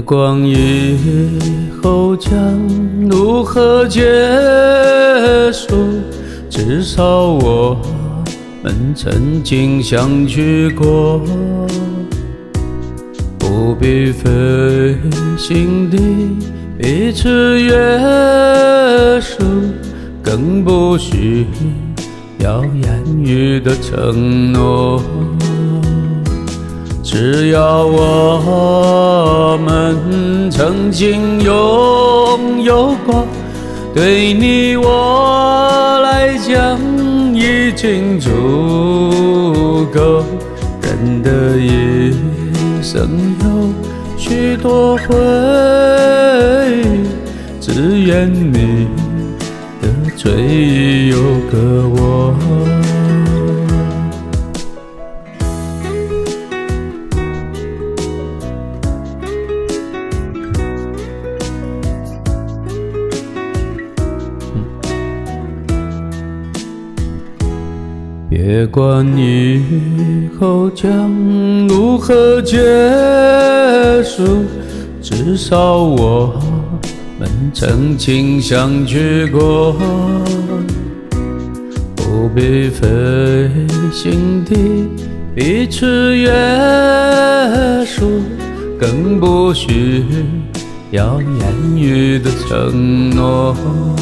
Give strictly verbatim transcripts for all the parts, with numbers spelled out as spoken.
管以后将如何结束，至少我们曾经相聚过。不必费心地彼此约束，更不需要言语的承诺。只要我们曾经拥有过，对你我来讲已经足够。人的一生有许多回忆，只愿你的追忆有个我。别管以后将如何结束，至少我们曾经相聚过。不必费心地彼此约束，更不需要言语的承诺。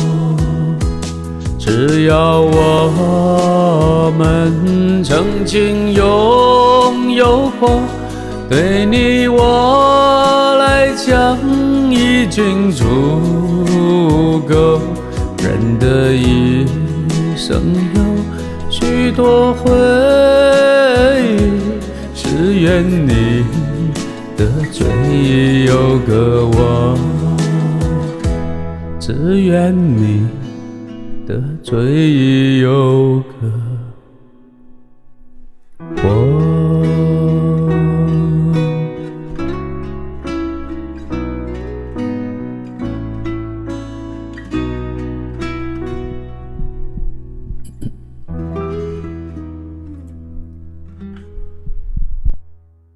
只要我们曾经拥有过，对你我来讲已经足够。人的一生有许多回忆，只愿你的追忆有个我，只愿你的追忆有个我。